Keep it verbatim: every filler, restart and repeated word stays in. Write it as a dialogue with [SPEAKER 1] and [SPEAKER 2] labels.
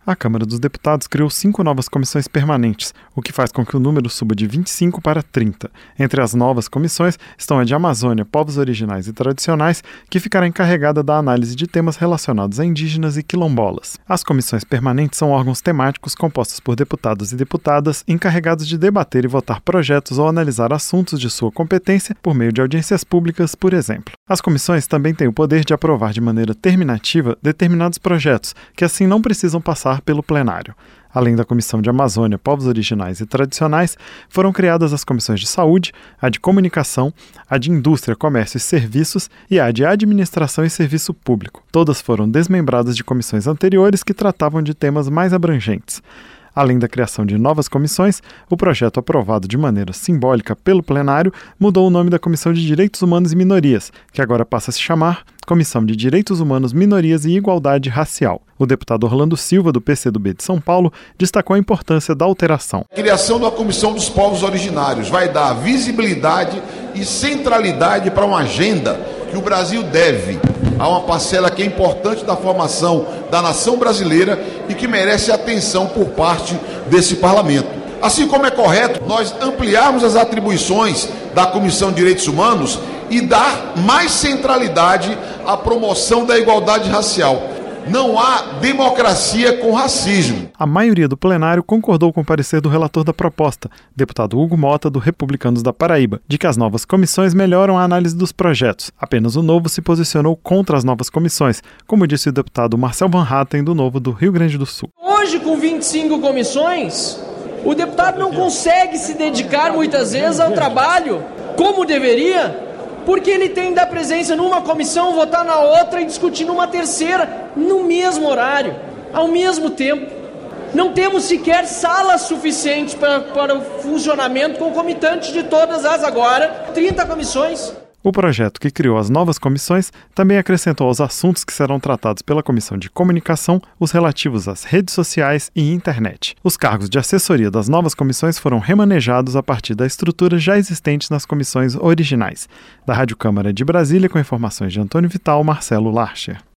[SPEAKER 1] A Câmara dos Deputados criou cinco novas comissões permanentes, o que faz com que o número suba de vinte e cinco para trinta. Entre as novas comissões estão a de Amazônia, Povos Originais e Tradicionais, que ficará encarregada da análise de temas relacionados a indígenas e quilombolas. As comissões permanentes são órgãos temáticos compostos por deputados e deputadas encarregados de debater e votar projetos ou analisar assuntos de sua competência por meio de audiências públicas, por exemplo. As comissões também têm o poder de aprovar de maneira terminativa determinados projetos, que assim não precisam passar pelo plenário. Além da Comissão de Amazônia, Povos Originais e Tradicionais, foram criadas as comissões de Saúde, a de Comunicação, a de Indústria, Comércio e Serviços e a de Administração e Serviço Público. Todas foram desmembradas de comissões anteriores que tratavam de temas mais abrangentes. Além da criação de novas comissões, o projeto aprovado de maneira simbólica pelo plenário mudou o nome da Comissão de Direitos Humanos e Minorias, que agora passa a se chamar Comissão de Direitos Humanos, Minorias e Igualdade Racial. O deputado Orlando Silva, do P C do B de São Paulo, destacou a importância da alteração.
[SPEAKER 2] A criação da Comissão dos Povos Originários vai dar visibilidade e centralidade para uma agenda que o Brasil deve a uma parcela que é importante da formação da nação brasileira e que merece atenção por parte desse parlamento. Assim como é correto nós ampliarmos as atribuições da Comissão de Direitos Humanos e dar mais centralidade à promoção da igualdade racial. Não há democracia com racismo.
[SPEAKER 1] A maioria do plenário concordou com o parecer do relator da proposta, deputado Hugo Mota, do Republicanos da Paraíba, de que as novas comissões melhoram a análise dos projetos. Apenas o Novo se posicionou contra as novas comissões, como disse o deputado Marcel Van Hatten, do Novo do Rio Grande do Sul.
[SPEAKER 3] Hoje, com vinte e cinco comissões, o deputado não consegue se dedicar muitas vezes ao trabalho como deveria, porque ele tem que dar presença numa comissão, votar na outra e discutir numa terceira, no mesmo horário, ao mesmo tempo. Não temos sequer salas suficientes para, para o funcionamento concomitante de todas as agora trinta comissões.
[SPEAKER 1] O projeto que criou as novas comissões também acrescentou aos assuntos que serão tratados pela Comissão de Comunicação os relativos às redes sociais e internet. Os cargos de assessoria das novas comissões foram remanejados a partir da estrutura já existente nas comissões originais. Da Rádio Câmara de Brasília, com informações de Antônio Vital, Marcelo Larcher.